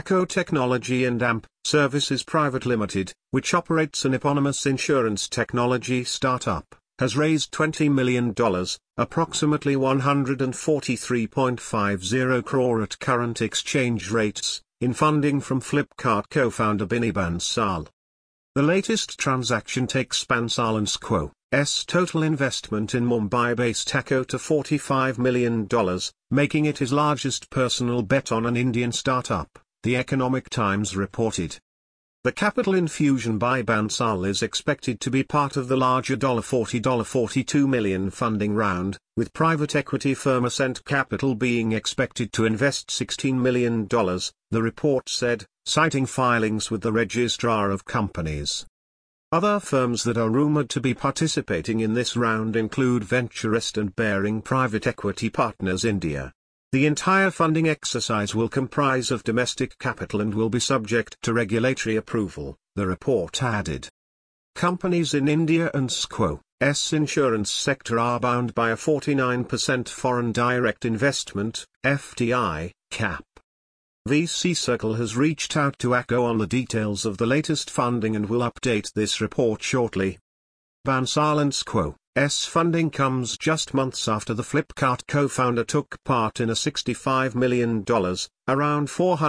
Acko Technology and AMP Services Private Limited, which operates an eponymous insurance technology startup, has raised $20 million, approximately 143.50 crore at current exchange rates, in funding from Flipkart co-founder Binny Bansal. The latest transaction takes Bansal & Co.'s total investment in Mumbai-based Acko to $45 million, making it his largest personal bet on an Indian startup, The Economic Times reported. The capital infusion by Bansal is expected to be part of the larger $42 million funding round, with private equity firm Ascent Capital being expected to invest $16 million, the report said, citing filings with the Registrar of Companies. Other firms that are rumored to be participating in this round include Venturest and Baring Private Equity Partners India. The entire funding exercise will comprise of domestic capital and will be subject to regulatory approval, the report added. Companies in India and SCO's insurance sector are bound by a 49% foreign direct investment, FDI, cap. VC Circle has reached out to Acko on the details of the latest funding and will update this report shortly. Bansal & Co.'s funding comes just months after the Flipkart co-founder took part in a $65 million, around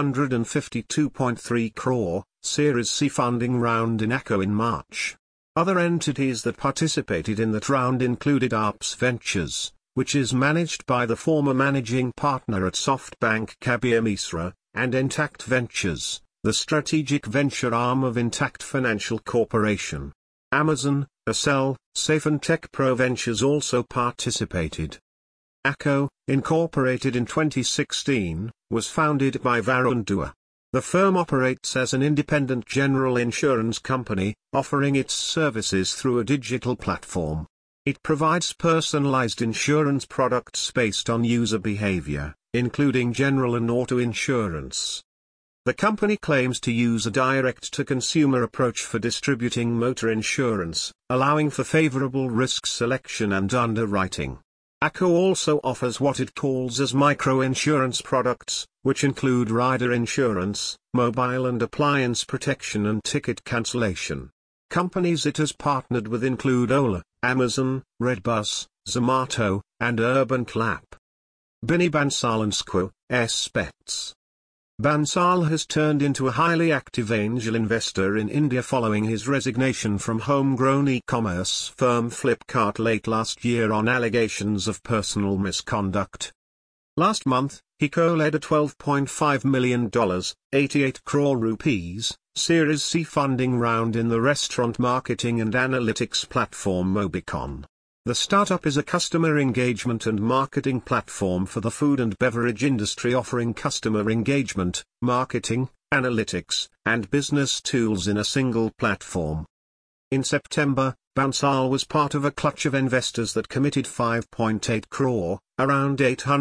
452.3 crore, Series C funding round in Acko in March. Other entities that participated in that round included ARPS Ventures, which is managed by the former managing partner at SoftBank Kabir Misra, and Intact Ventures, the strategic venture arm of Intact Financial Corporation. Amazon, Accel, Safe and Tech Pro Ventures also participated. Acko, incorporated in 2016, was founded by Varun Dua. The firm operates as an independent general insurance company, offering its services through a digital platform. It provides personalized insurance products based on user behavior, including general and auto insurance. The company claims to use a direct-to-consumer approach for distributing motor insurance, allowing for favorable risk selection and underwriting. Acko also offers what it calls as micro-insurance products, which include rider insurance, mobile and appliance protection and ticket cancellation. Companies it has partnered with include Ola, Amazon, Redbus, Zomato, and Urban Clap. Binny Bansal & Co.'s bets. Bansal has turned into a highly active angel investor in India following his resignation from homegrown e-commerce firm Flipkart late last year on allegations of personal misconduct. Last month, he co-led a $12.5 million, 88 crore rupees, Series C funding round in the restaurant marketing and analytics platform Mobicon. The startup is a customer engagement and marketing platform for the food and beverage industry, offering customer engagement, marketing, analytics, and business tools in a single platform. In September, Bansal was part of a clutch of investors that committed 5.8 crore, around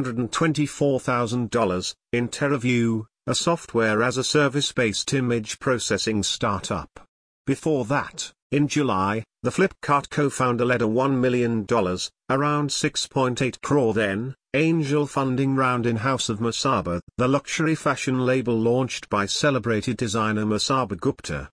$824,000, in TerraView, a software-as-a-service-based image processing startup. Before that, in July, the Flipkart co-founder led a $1 million, around 6.8 crore then, angel funding round in House of Masaba, the luxury fashion label launched by celebrated designer Masaba Gupta.